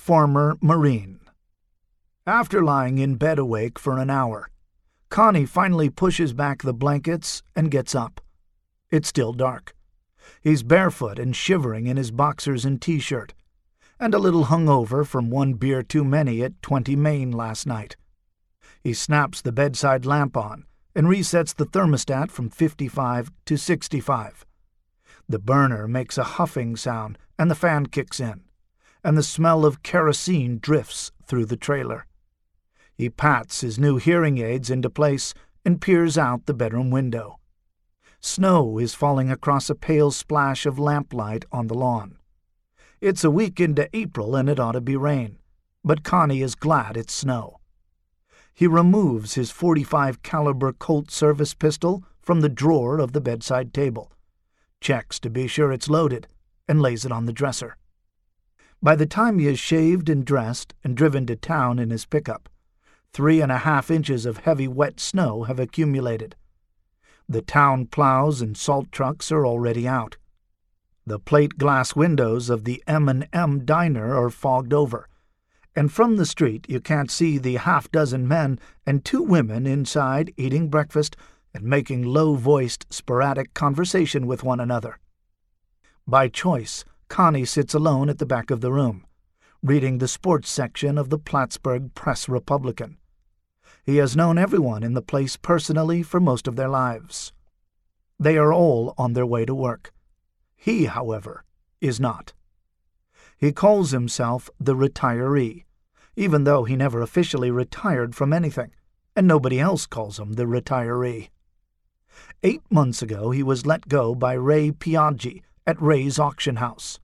Former Marine. After lying in bed awake for an hour, Connie finally pushes back the blankets and gets up. It's still dark. He's barefoot and shivering in his boxers and t-shirt, and a little hungover from one beer too many at 20 Main last night. He snaps the bedside lamp on and resets the thermostat from 55 to 65. The burner makes a huffing sound and the fan kicks in, and the smell of kerosene drifts through the trailer. He pats his new hearing aids into place and peers out the bedroom window. Snow is falling across a pale splash of lamplight on the lawn. It's a week into April and it ought to be rain, but Connie is glad it's snow. He removes his .45 caliber Colt service pistol from the drawer of the bedside table, checks to be sure it's loaded, and lays it on the dresser. By the time he is shaved and dressed and driven to town in his pickup, 3.5 inches of heavy wet snow have accumulated. The town plows and salt trucks are already out. The plate glass windows of the M&M diner are fogged over, and from the street you can't see the half-dozen men and 2 women inside eating breakfast and making low-voiced, sporadic conversation with one another. By choice, Connie sits alone at the back of the room, reading the sports section of the Plattsburgh Press-Republican. He has known everyone in the place personally for most of their lives. They are all on their way to work. He, however, is not. He calls himself the retiree, even though he never officially retired from anything, and nobody else calls him the retiree. 8 months ago he was let go by Ray Piaggi at Ray's auction house.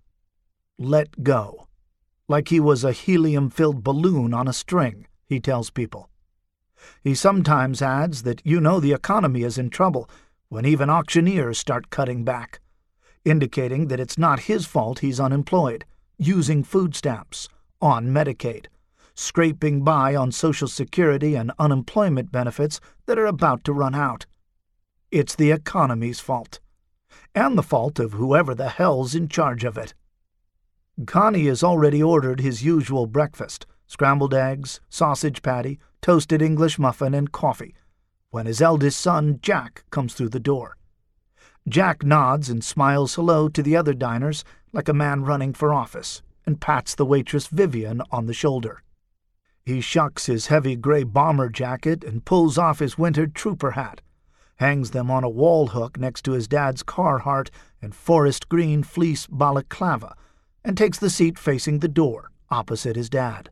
Let go. Like he was a helium-filled balloon on a string, he tells people. He sometimes adds that the economy is in trouble when even auctioneers start cutting back, indicating that it's not his fault he's unemployed, using food stamps, on Medicaid, scraping by on Social Security and unemployment benefits that are about to run out. It's the economy's fault, and the fault of whoever the hell's in charge of it. Connie has already ordered his usual breakfast, scrambled eggs, sausage patty, toasted English muffin, and coffee, when his eldest son, Jack, comes through the door. Jack nods and smiles hello to the other diners like a man running for office, and pats the waitress Vivian on the shoulder. He shucks his heavy gray bomber jacket and pulls off his winter trooper hat, hangs them on a wall hook next to his dad's Carhartt and forest green fleece balaclava, and takes the seat facing the door, opposite his dad.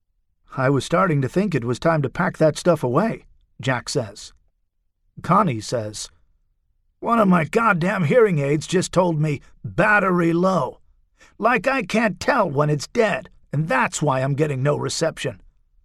"I was starting to think it was time to pack that stuff away," Jack says. Connie says, "One of my goddamn hearing aids just told me battery low. Like I can't tell when it's dead, and that's why I'm getting no reception.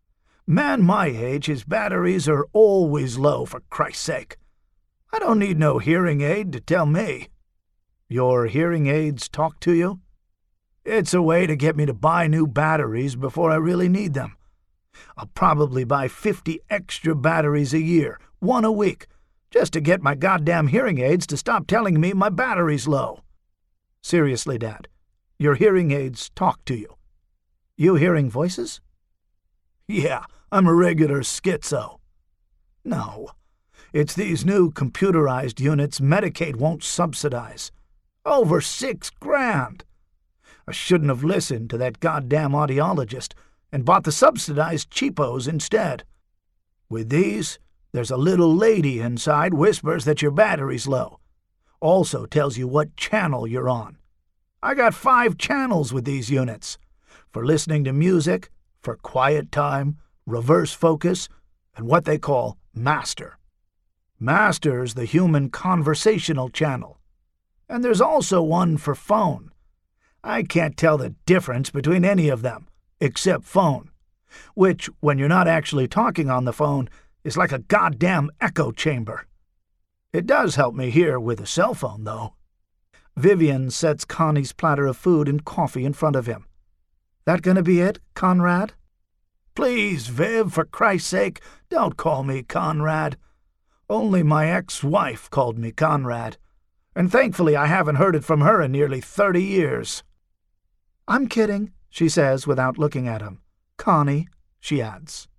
Man my age, his batteries are always low, for Christ's sake. I don't need no hearing aid to tell me." "Your hearing aids talk to you?" "It's a way to get me to buy new batteries before I really need them. I'll probably buy 50 extra batteries a year, 1 a week, just to get my goddamn hearing aids to stop telling me my battery's low." "Seriously, Dad, your hearing aids talk to you. You hearing voices?" "Yeah, I'm a regular schizo." "No, it's these new computerized units Medicaid won't subsidize. Over $6,000. I shouldn't have listened to that goddamn audiologist and bought the subsidized cheapos instead. With these, there's a little lady inside whispers that your battery's low. Also tells you what channel you're on. I got 5 channels with these units. For listening to music, for quiet time, reverse focus, and what they call master. Master's the human conversational channel. And there's also one for phone. I can't tell the difference between any of them, except phone, which, when you're not actually talking on the phone, is like a goddamn echo chamber. It does help me hear with a cell phone, though." Vivian sets Connie's platter of food and coffee in front of him. "That gonna be it, Conrad?" "Please, Viv, for Christ's sake, don't call me Conrad. Only my ex-wife called me Conrad, and thankfully I haven't heard it from her in nearly 30 years. "I'm kidding," she says without looking at him. Connie, she adds.